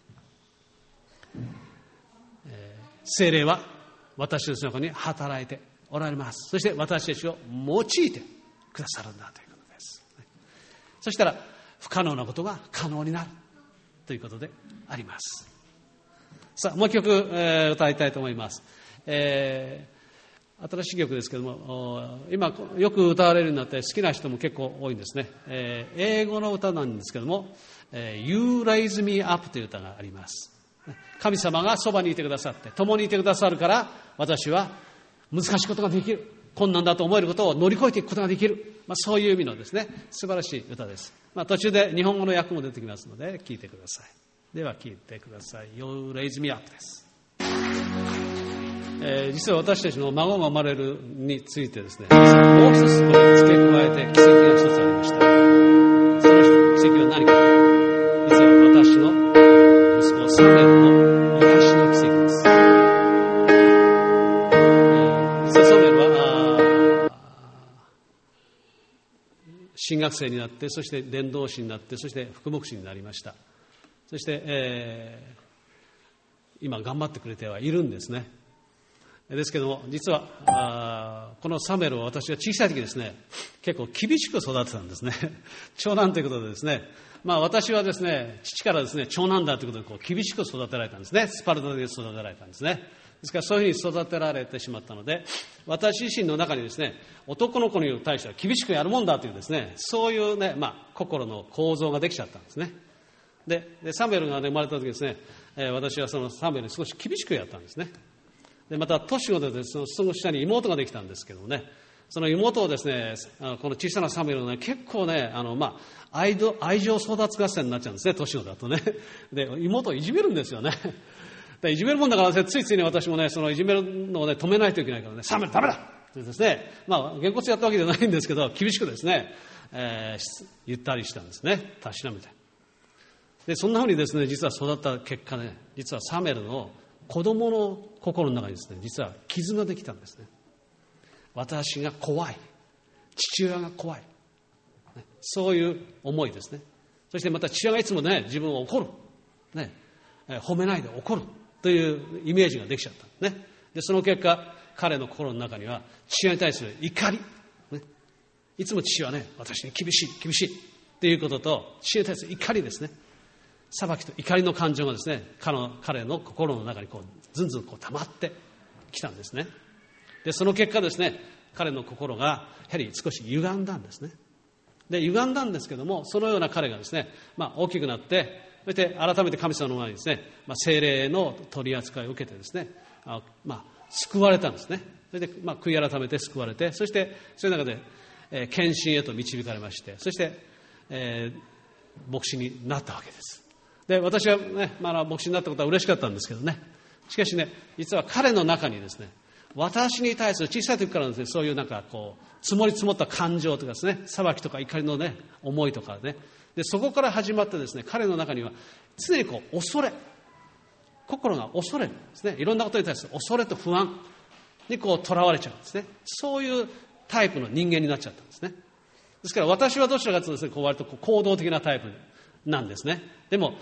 Speaker 3: えー、聖霊は私たちの中に働いておられます。そして私たちを用いてくださるんだということです。そしたら不可能なことが可能になるということであります。さあ、もう一曲、えー、歌いたいと思います。えー、新しい曲ですけども、今よく歌われるようになって好きな人も結構多いんですね。えー、英語の歌なんですけども、えー、You Raise Me Up という歌があります。神様がそばにいてくださって共にいてくださるから、私は難しいことができる、困難だと思えることを乗り越えていくことができる、まあ、そういう意味のですね、素晴らしい歌です。まあ、途中で日本語の訳も出てきますので聞いてください。では聞いてください。 You Raise Me Up です。えー、実は私たちの孫が生まれるについてですね、もう一つこれ付け加えて奇跡が一つありました。その奇跡は何か、実は私の息子サメルの癒しの奇跡です。実はサメルは神学生になって、そして伝道師になって、そして副牧師になりました。そして、えー、今頑張ってくれてはいるんですね。ですけども、実はあこのサメルを私が小さい時ですね、結構厳しく育てたんですね。長男ということでですね、まあ私はですね、父からですね、長男だということでこう厳しく育てられたんですね。スパルタで育てられたんですね。ですからそういうふうに育てられてしまったので、私自身の中にですね、男の子に対しては厳しくやるもんだというですね、そういうね、まあ心の構造ができちゃったんですね。で、でサメルが、ね、生まれた時ですね、えー、私はそのサメルに少し厳しくやったんですね。でまた年をでそのその下に妹ができたんですけどもね、その妹をですね、この小さなサメルのね、結構ね、あのまあ愛情愛情争奪合戦になっちゃうんですね、年をだとね。で妹をいじめるんですよね。でいじめるもんだから、ね、ついついね、私もね、そのいじめるのをね止めないといけないからね、サメルダメだってですね、まあげんこつやったわけじゃないんですけど、厳しくですね、えー、言ったりしたんですね、たしなめて。でそんなふうにですね、実は育った結果ね、実はサメルの子供の心の中にですね、実は傷ができたんですね。私が怖い、父親が怖い、ね、そういう思いですね。そしてまた父親がいつもね、自分を怒る、ね、褒めないで怒るというイメージができちゃった、ね、でその結果、彼の心の中には父親に対する怒り、ね、いつも父はね、私に厳しい厳しいということと、父親に対する怒りですね、裁きと怒りの感情がですね、彼の、彼の心の中にこうずんずんこう溜まってきたんですね。でその結果ですね、彼の心がやはり少し歪んだんですね。で歪んだんですけども、そのような彼がですね、まあ、大きくなって、そして改めて神様の前にですね、まあ、聖霊の取り扱いを受けてですね、あ、まあ、救われたんですね。それで、まあ、悔い改めて救われて、そしてそういう中で、えー、献身へと導かれまして、そして、えー、牧師になったわけです。で私はね、まあ、牧師になったことは嬉しかったんですけどね、しかしね、実は彼の中にですね、私に対する小さい時からですね、そういうなんかこう積もり積もった感情とかですね、裁きとか怒りのね、思いとかね、でそこから始まってですね、彼の中には常にこう恐れ、心が恐れですね、いろんなことに対する恐れと不安にこう囚われちゃうんですね。そういうタイプの人間になっちゃったんですね。ですから私はどちらかというとですね、こう割とこう行動的なタイプなんですね。でも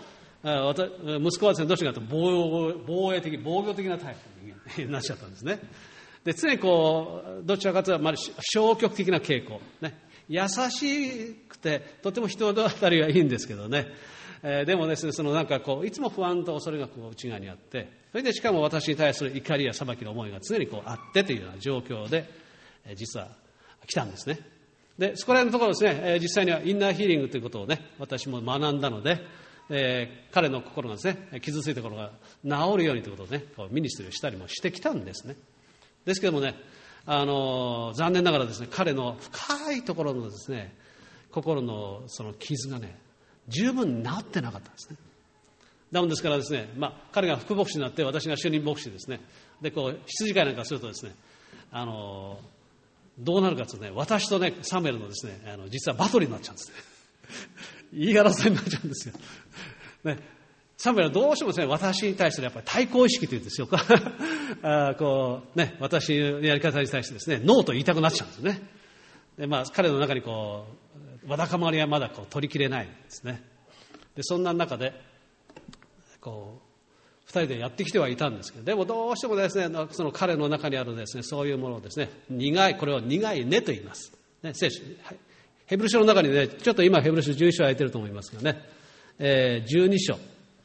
Speaker 3: 息子はですね、どうしてかというと防防衛的、防御的なタイプの人間になっちゃったんですね。で、常にこう、どちらかというと、まあ、消極的な傾向。ね。優しくて、とても人当たりはいいんですけどね。えー、でもですね、そのなんかこう、いつも不安と恐れがこう内側にあって、それでしかも私に対する怒りや裁きの思いが常にこうあってというような状況で、えー、実は来たんですね。で、そこら辺のところですね、えー、実際にはインナーヒーリングということをね、私も学んだので、えー、彼の心がですね、傷ついたところが治るようにということをね、こうミニストリーをしたりもしてきたんですね。ですけどもね、あのー、残念ながらですね、彼の深いところのですね、心のその傷がね、十分に治ってなかったんですね。なもんですからですね、まあ、彼が副牧師になって私が主任牧師ですね。で、こう、羊飼いなんかするとですね、あのー、どうなるかというとね、私とね、サムエルのですね、あの、実はバトルになっちゃうんですね。言い争いになっちゃうんですよ。ね、サムエルはどうしてもですね、私に対してやっぱり対抗意識というんですよ。あこう、ね、私のやり方に対してですね、ノーと言いたくなっちゃうんですね。で、まあ、彼の中にこう、わだかまりはまだこう取りきれないんですね。で、そんな中で、こう、二人でやってきてはいたんですけど、でもどうしてもですね、その彼の中にあるですね、そういうものをですね、苦い、これを苦い根と言います。ね、聖書、はい、ヘブル書の中にね、ちょっと今ヘブル書じゅういっ章空いてると思いますがね、えー、じゅうに章、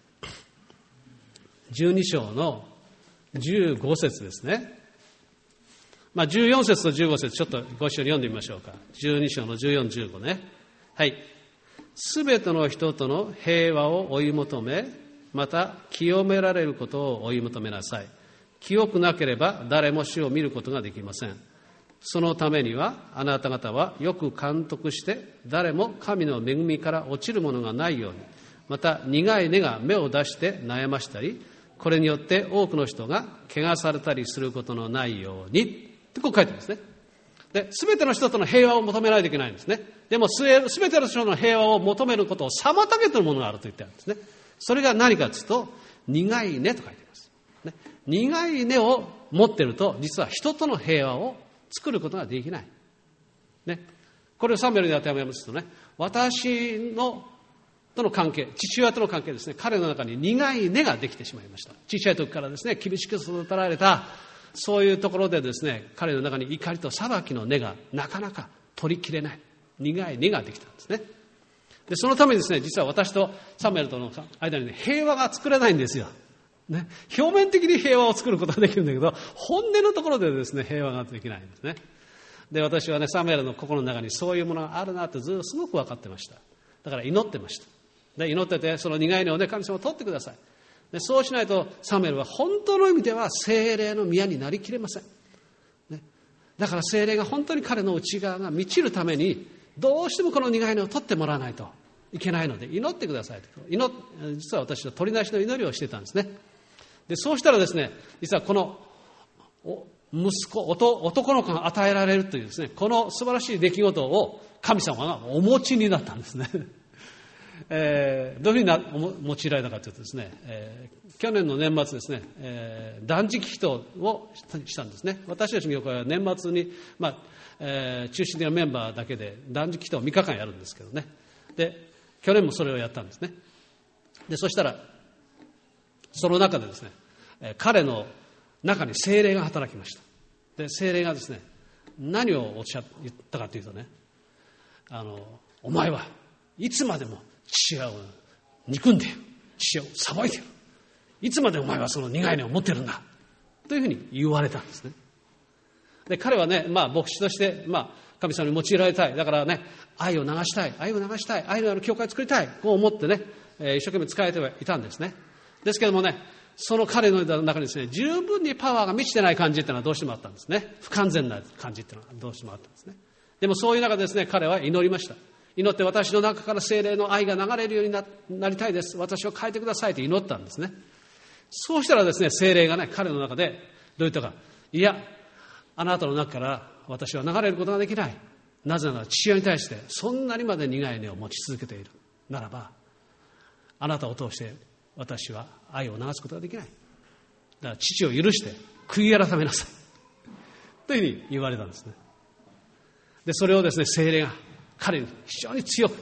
Speaker 3: じゅうに章のじゅうご節ですね。まあ、じゅうよん節とじゅうご節、ちょっとご一緒に読んでみましょうか。じゅうに章のじゅうよん、じゅうごね。はい。すべての人との平和を追い求め、また清められることを追い求めなさい。清くなければ誰も主を見ることができません。そのためにはあなた方はよく監督して誰も神の恵みから落ちるものがないように、また苦い根が芽を出して悩ましたり、これによって多くの人が怪我されたりすることのないようにってこう書いてあるんですね。で、すべての人との平和を求めないといけないんですね。でもすべての人の平和を求めることを妨げているものがあると言ってあるんですね。それが何かというと、苦い根と書いています。ね、苦い根を持っていると、実は人との平和を作ることができない。ね、これをサムエルに当てはめますとね、私のとの関係、父親との関係ですね、彼の中に苦い根ができてしまいました。小さい時からですね、厳しく育てられた、そういうところでですね、彼の中に怒りと裁きの根がなかなか取りきれない、苦い根ができたんですね。で、そのためにですね、実は私とサムエルとの間に、ね、平和が作れないんですよ。ね、表面的に平和を作ることができるんだけど、本音のところでですね、平和ができないんですね。で、私はね、サムエルの心の中にそういうものがあるなってずっとすごく分かってました。だから祈ってました。で、祈ってて、その苦い根をね、神様を取ってください。で、そうしないと、サムエルは本当の意味では聖霊の宮になりきれません。ね、だから聖霊が本当に彼の内側が満ちるために、どうしてもこの苦い根を取ってもらわないといけないので、祈ってくださいと。祈実は私は取りなしの祈りをしていたんですね。で、そうしたらですね、実はこの息子、男の子が与えられるというですね、この素晴らしい出来事を神様がお持ちになったんですね。えー、どういうふうに用いられたかというとですね、えー、去年の年末ですね、えー、断食祈祷をしたんですね。私たちの教会は年末に、まあえー、中心的なメンバーだけで断食祈祷をみっかかんやるんですけどね。で、去年もそれをやったんですね。で、そしたら、その中でですね、えー、彼の中に聖霊が働きました。で、聖霊がですね、何をおっしゃったかというとね、あの、お前はいつまでも父親を憎んでいる。父親を裁いている。いつまでお前はその苦い根を持ってるんだ。というふうに言われたんですね。で、彼はね、まあ牧師として、まあ神様に用いられたい。だからね、愛を流したい。愛を流したい。愛のある教会を作りたい。こう思ってね、えー、一生懸命使えてはいたんですね。ですけどもね、その彼の中にですね、十分にパワーが満ちてない感じっていうのはどうしてもあったんですね。不完全な感じっていうのはどうしてもあったんですね。でもそういう中でですね、彼は祈りました。祈って私の中から聖霊の愛が流れるように な, なりたいです。私を変えてくださいと祈ったんですね。そうしたらですね、聖霊がね、彼の中でどう言ったか。いや、あなたの中から私は流れることができない。なぜなら父親に対してそんなにまで苦い根を持ち続けているならば、あなたを通して私は愛を流すことができない。だから父を許して悔い改めなさい。というふうに言われたんですね。で、それをですね、聖霊が彼に非常に強く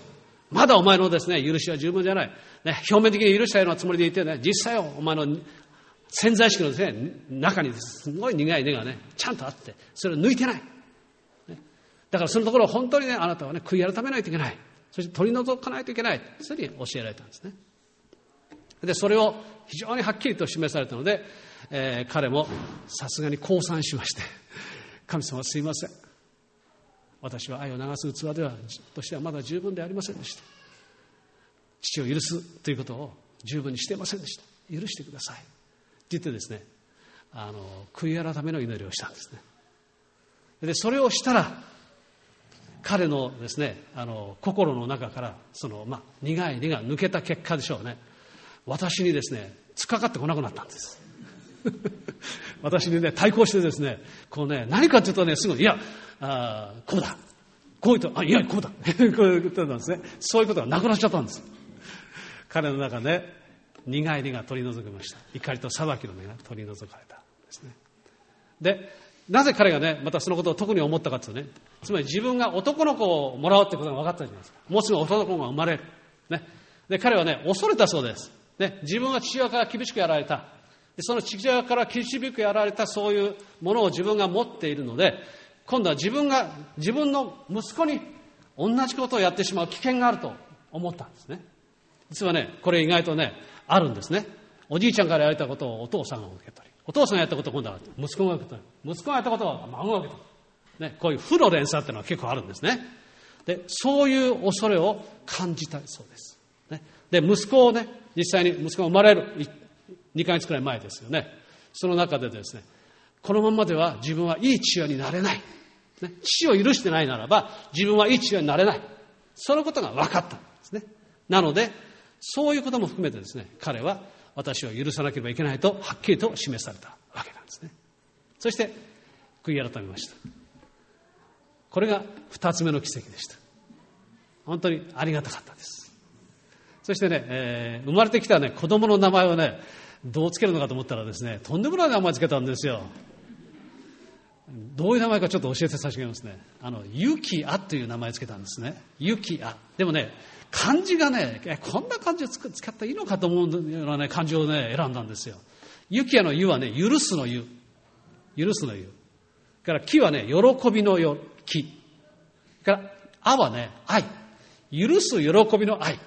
Speaker 3: まだお前のですね、許しは十分じゃない。ね、表面的に許したようなつもりでいてね、実際はお前の潜在意識のですね、中にすごい苦い根がね、ちゃんとあって、それを抜いてない。ね、だからそのところを本当にね、あなたはね、悔い改めないといけない。そして取り除かないといけない。そういうふうに教えられたんですね。で、それを非常にはっきりと示されたので、えー、彼もさすがに降参しまして、神様すいません。私は愛を流す器ではとしてはまだ十分でありませんでした。父を許すということを十分にしていませんでした。許してください。って言ってですね、あの悔い改めの祈りをしたんですね。で、それをしたら彼のですね、あの心の中からその、まあ、苦い根が抜けた結果でしょうね。私にですね、突っかかってこなくなったんです。私にね、対抗してですね、こうね、何かというとね、すぐ、いや、あこうだ。こういうと、あ、いや、こうだ。こういうことなんですね。そういうことがなくなっちゃったんです。彼の中で、苦い根が取り除きました。怒りと裁きの根が取り除かれたんですね。で、なぜ彼がね、またそのことを特に思ったかというとね、つまり自分が男の子をもらうってことが分かったじゃないですか。もうすぐ男の子が生まれる。ね。で、彼はね、恐れたそうです。ね。自分は父親から厳しくやられた。で、その父親から厳しくやられたそういうものを自分が持っているので、今度は自分が、自分の息子に同じことをやってしまう危険があると思ったんですね。実はね、これ意外とね、あるんですね。おじいちゃんからやられたことをお父さんが受け取り、お父さんがやったことを今度は息子が受け取り、息子がやったことを孫が受け取り、ね、こういう負の連鎖っていうのは結構あるんですね。で、そういう恐れを感じたそうです。ね、で、息子をね、実際に息子が生まれるにかげつくらい前ですよね。その中でですね、このままでは自分はいい父親になれない。ね、父を許してないならば自分はいい父親になれない。そのことが分かったんですね。なので、そういうことも含めてですね、彼は私を許さなければいけないとはっきりと示されたわけなんですね。そして悔い改めました。これが二つ目の奇跡でした。本当にありがたかったです。そしてね、えー、生まれてきたね、子供の名前をね、どうつけるのかと思ったらですね、とんでもない名前つけたんですよ。どういう名前かちょっと教えて差し上げますね。あの、ユキアという名前つけたんですね。ユキア。でもね、漢字がね、こんな漢字を使っていいのかと思うようなね、漢字をね、選んだんですよ。ユキアのユはね、許すのユ。許すのユ。からキはね、喜びのよ、キ。からアはね、愛。許す喜びの愛。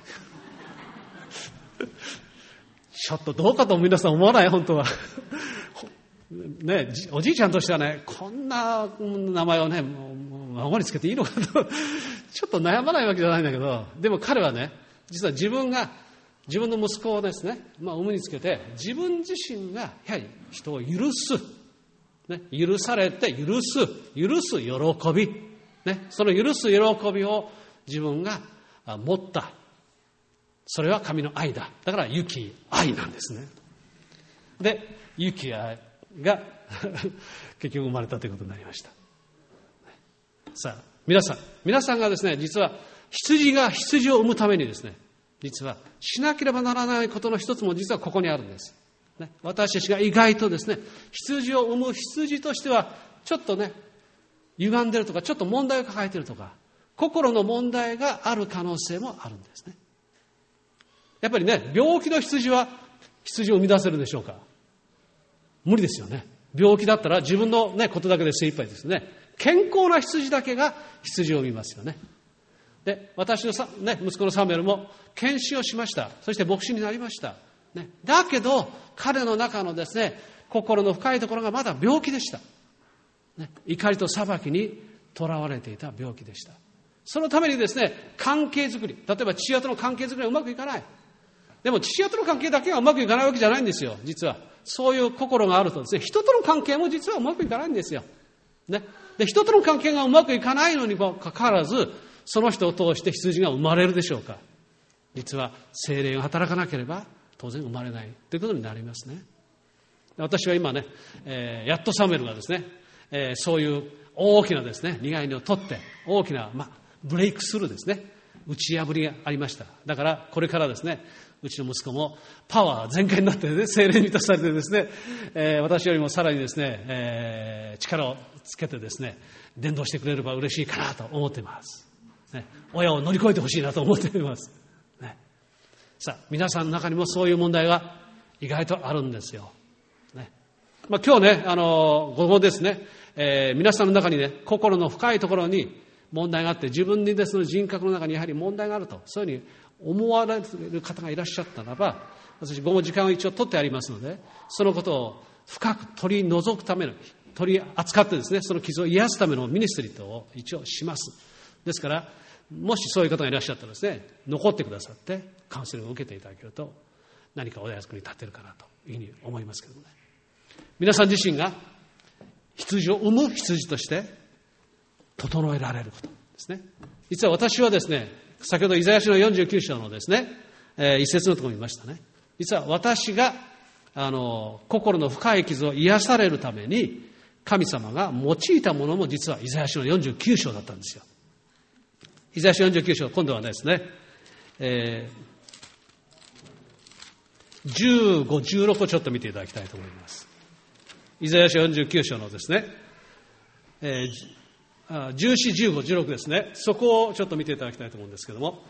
Speaker 3: ちょっとどうかと皆さん思わない？本当は。ね、おじいちゃんとしてはね、こんな名前をね、孫につけていいのかと、ちょっと悩まないわけじゃないんだけど、でも彼はね、実は自分が、自分の息子をですね、まあ、産むにつけて、自分自身が、やはり人を許す。ね、許されて許す。許す喜び。ね、その許す喜びを自分が持った。それは神の愛だ。だからユキ愛なんですね。で、ユキ愛が結局生まれたということになりました。さあ、皆さん、皆さんがですね、実は羊が羊を産むためにですね、実はしなければならないことの一つも実はここにあるんです。ね、私たちが意外とですね、羊を産む羊としてはちょっとね、歪んでるとか、ちょっと問題を抱えているとか、心の問題がある可能性もあるんですね。やっぱりね、病気の羊は羊を生み出せるでしょうか？無理ですよね。病気だったら自分の、ね、ことだけで精一杯ですね。健康な羊だけが羊を生みますよね。で、私のさ、ね、息子のサムエルも検診をしました。そして牧師になりました。ね、だけど彼の中のですね、心の深いところがまだ病気でした。ね、怒りと裁きにとらわれていた病気でした。そのためにですね、関係づくり、例えば父親との関係づくりはうまくいかない。でも父親との関係だけがうまくいかないわけじゃないんですよ、実は。そういう心があるとですね、人との関係も実はうまくいかないんですよ。ね。で、人との関係がうまくいかないのにもかかわらず、その人を通して羊が生まれるでしょうか。実は聖霊が働かなければ当然生まれないということになりますね。私は今ね、えー、やっとサムエルがですね、えー、そういう大きなですね、苦い根を取って、大きな、まあ、ブレイクスルーですね、打ち破りがありました。だからこれからですね、うちの息子もパワー全開になって、ね、聖霊に満たされてですね、えー、私よりもさらにですね、えー、力をつけてですね、伝道してくれれば嬉しいかなと思っています。 ね、親を乗り越えてほしいなと思っています。ね、さあ、皆さんの中にもそういう問題が意外とあるんですよ。ね、まあ、今日ね、あの、午後ですね、えー、皆さんの中にね、心の深いところに問題があって、自分にですね、人格の中にやはり問題があると、そういうふうに思われる方がいらっしゃったならば、私、午後時間を一応取ってありますので、そのことを深く取り除くための、取り扱ってですね、その傷を癒すためのミニストリーを一応します。ですから、もしそういう方がいらっしゃったらですね、残ってくださって、カウンセリングを受けていただけると、何かお役に立てるかなというふうに思いますけどね。皆さん自身が羊を産む羊として整えられることですね。実は私はですね、先ほどイザヤ書のよんじゅうきゅう章のですね、えー、一節のところに見ましたね。実は私があの心の深い傷を癒されるために神様が用いたものも実はイザヤ書のよんじゅうきゅう章だったんですよ。イザヤ書よんじゅうきゅう章、今度はですね、えー、じゅうご、じゅうろくをちょっと見ていただきたいと思います。イザヤ書よんじゅうきゅう章のですね、えー、じゅうよん、じゅうご、じゅうろくですね、そこをちょっと見ていただきたいと思うんですけども、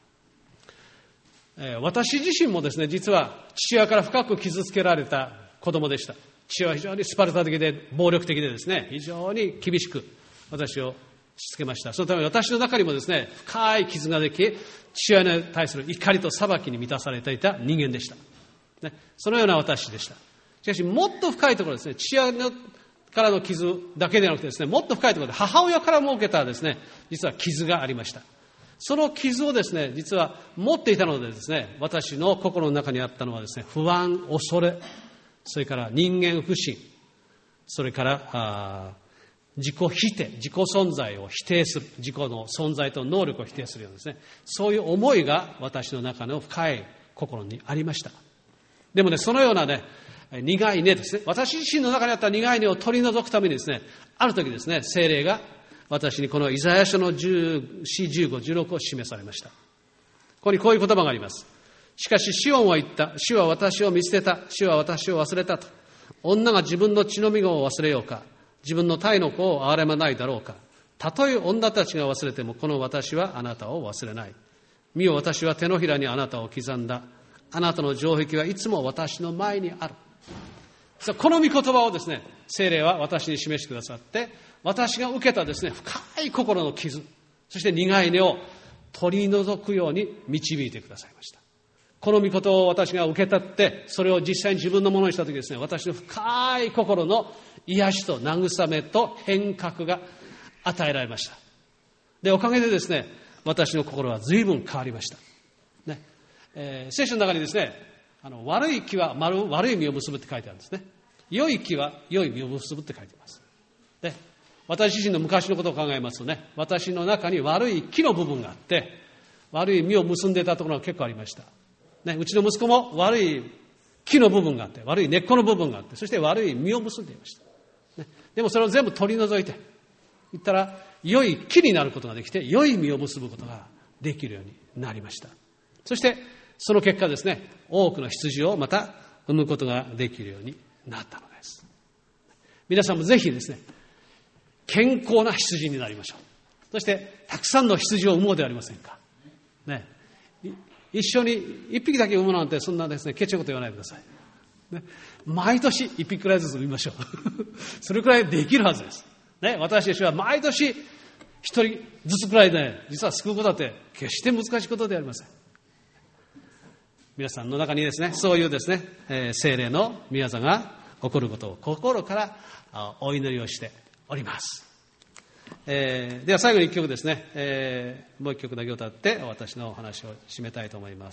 Speaker 3: えー、私自身もですね、実は父親から深く傷つけられた子供でした。父親は非常にスパルタ的で暴力的でですね、非常に厳しく私をしつけました。そのため私の中にもですね、深い傷ができ、父親に対する怒りと裁きに満たされていた人間でした。ね、そのような私でした。しかし、もっと深いところですね、父親のからの傷だけでなくてですね、もっと深いところで母親からも受けたですね、実は傷がありました。その傷をですね、実は持っていたのでですね、私の心の中にあったのはですね、不安、恐れ、それから人間不信、それからあ自己否定、自己存在を否定する、自己の存在と能力を否定するようなですね、そういう思いが私の中の深い心にありました。でもね、そのようなね、苦い根ですね、私自身の中にあった苦い根を取り除くためにですね、ある時ですね、聖霊が私にこのイザヤ書のじゅうよん、じゅうご、じゅうろくを示されました。ここにこういう言葉があります。しかしシオンは言った。主は私を見捨てた。主は私を忘れたと。女が自分の血のみ子を忘れようか。自分の胎の子を憐れまないだろうか。たとえ女たちが忘れても、この私はあなたを忘れない。見よ、私は手のひらにあなたを刻んだ。あなたの城壁はいつも私の前にある。この御言葉をですね、聖霊は私に示してくださって、私が受けたですね、深い心の傷、そして苦い根を取り除くように導いてくださいました。この御言葉を私が受け取って、それを実際に自分のものにしたときですね、私の深い心の癒しと慰めと変革が与えられました。で、おかげでですね、私の心は随分変わりました。ね、えー、聖書の中にですね、あの悪い木は悪い実を結ぶって書いてあるんですね。良い木は良い実を結ぶって書いています。で、私自身の昔のことを考えますとね、私の中に悪い木の部分があって、悪い実を結んでいたところが結構ありました。ね、うちの息子も悪い木の部分があって、悪い根っこの部分があって、そして悪い実を結んでいました。ね、でもそれを全部取り除いて、いったら良い木になることができて、良い実を結ぶことができるようになりました。そしてその結果ですね、多くの羊をまた産むことができるようになったのです。皆さんもぜひですね、健康な羊になりましょう。そしてたくさんの羊を産もうではありませんか。ね、一緒に一匹だけ産むなんてそんなですね、ケチなこと言わないでください。ね、毎年一匹くらいずつ産みましょう。それくらいできるはずです。ね、私たちは毎年一人ずつくらいね、実は救うことだって決して難しいことではありません。皆さんの中にですね、そういうですね、えー、聖霊の御業が起こることを心からお祈りをしております。えー、では最後に一曲ですね、えー、もう一曲だけ歌って私のお話を締めたいと思います。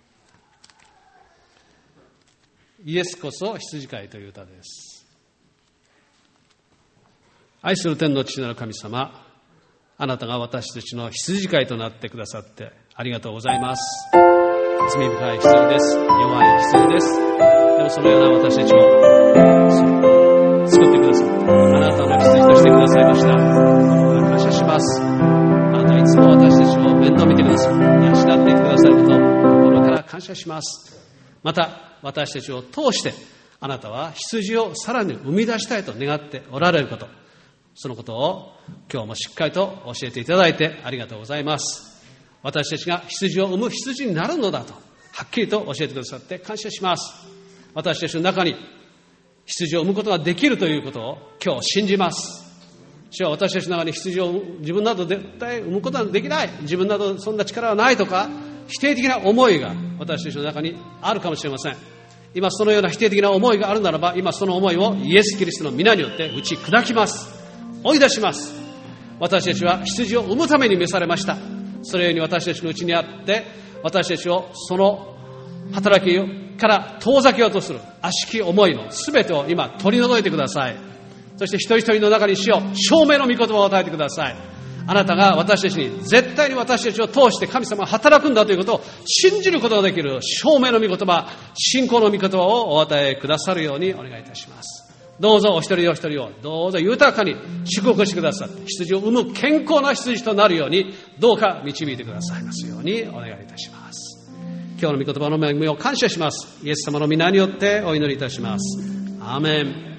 Speaker 3: イエスこそ羊飼いという歌です。愛する天の父なる神様、あなたが私たちの羊飼いとなってくださってありがとうございます。罪深い羊です。弱い羊です。でもそのような私たちを作ってくださって、あなたの羊としてくださいました。心から感謝します。あなたはいつも私たちを面倒見てください、養っていてくださることを心から感謝します。また私たちを通してあなたは羊をさらに生み出したいと願っておられること、 そのことを今日もしっかりと教えていただいてありがとうございます。私たちが羊を産む羊になるのだとはっきりと教えてくださって感謝します。私たちの中に羊を産むことができるということを今日信じます。主は私たちの中に羊を自分など絶対産むことはできない、自分などそんな力はないとか否定的な思いが私たちの中にあるかもしれません。今そのような否定的な思いがあるならば、今その思いをイエス・キリストの皆によって打ち砕きます。追い出します。私たちは羊を産むために召されました。それように私たちのうちにあって、私たちをその働きから遠ざけようとする悪しき思いのすべてを今取り除いてください。そして一人一人の中に主よ、証明の御言葉を与えてください。あなたが私たちに絶対に私たちを通して神様が働くんだということを信じることができる証明の御言葉、信仰の御言葉をお与えくださるようにお願いいたします。どうぞお一人お一人をどうぞ豊かに祝福してくださって、羊を産む健康な羊となるようにどうか導いてくださいますようにお願いいたします。今日の御言葉の恵みを感謝します。イエス様の皆によってお祈りいたします。アーメン。